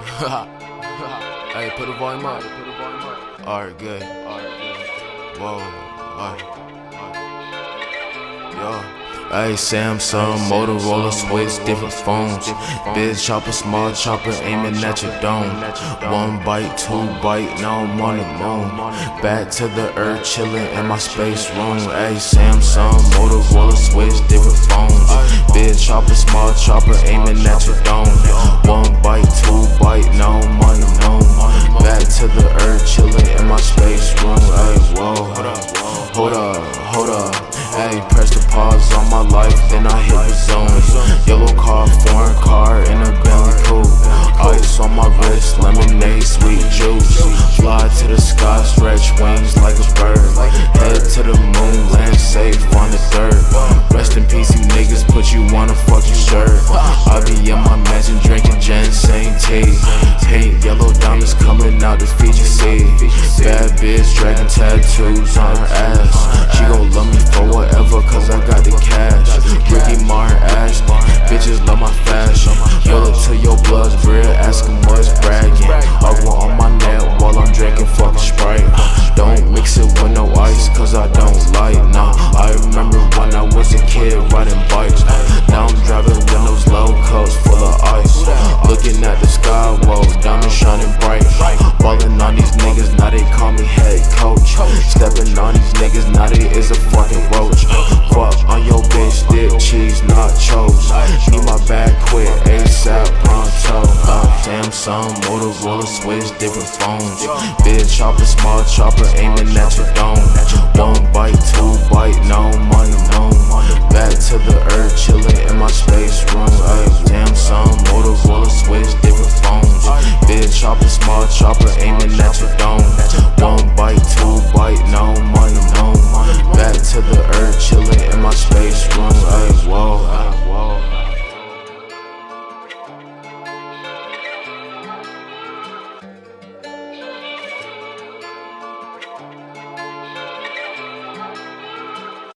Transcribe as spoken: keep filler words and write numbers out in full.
Hey, put the volume up. Alright, good. Whoa, alright. Yo. Hey, Samsung, Motorola, switch, different phones. Big chopper, small chopper, aiming at your dome. One bite, two bite, now I'm on the moon. Back to the earth, chilling in my space room. Hey, Samsung, Motorola, switch, different phones. Big chopper, small chopper, aiming at your dome. One bite, two bite, now I'm on the moon. Back to the earth, chilling in my space room. Hey, whoa, hold up, hold up, hold up. Hey, press the pause on my life, then I hit resume. Yellow car, foreign car, in a Bentley coupe. Ice on my wrist, lemonade, sweet juice. Fly to the sky, stretch wings like a bird. Head to the moon, land safe on the dirt. Rest in peace, you niggas, put you on a fucking shirt. I be in my mansion drinking ginseng tea. Paint yellow diamonds coming out the Fiji Sea. Bad bitch dragging tattoos on her ass. She gon' love me for whatever, cause I got the cash. Ricky Martin Ashton, bitches love my fashion. Yell it to your blood's bread, asking what's bragging. I want on my neck while I'm drinking fucking Sprite. Don't mix it with no ice, cause I don't like, nah. I remember when I was a kid riding bikes. Now I'm driving windows low, cups full of ice. Looking at the sky, whoa, diamonds shining bright. Ballin' on these niggas, now they call me head coach. Stepping on these niggas, now they is a fucking roach. Fuck on your bitch, dip cheese, nachos. Need my bag quick, ASAP, pronto. Uh, Samsung, Motorola, switch, different phones. Big chopper, small chopper, aiming at your dome. One bite, two bite, now I'm on the moon. Back to the earth, chilling in my space room. Ay,